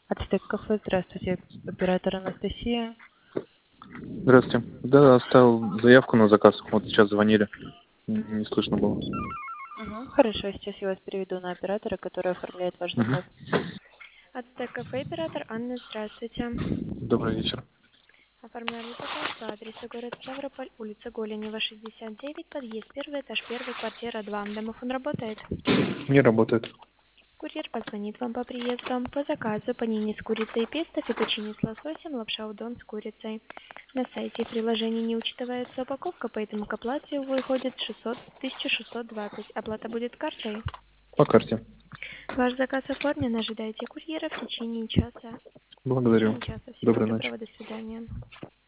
Ацтек кафе, здравствуйте, оператор Анастасия. Здравствуйте. Да, оставил заявку на заказ. Вот сейчас звонили. Не слышно было. Хорошо, сейчас я вас переведу на оператора, который оформляет ваш заказ. Ацтек кафе, оператор Анна, здравствуйте. Добрый вечер. Оформляли заказ по адресу город Ставрополь, улица Голенева, 69, подъезд 1, этаж 1, квартира 2. Домофон работает? Не работает. Курьер позвонит вам по приезду. По заказу панини с курицей и песто, фетучини с лососем, лапша удон с курицей. На сайте и приложении не учитывается упаковка, поэтому к оплате выходит 1620. Оплата будет картой. По карте. Ваш заказ оформлен, ожидайте курьера в течение часа. В Благодарю. течение часа. Всего Доброй ночи. доброго, до свидания.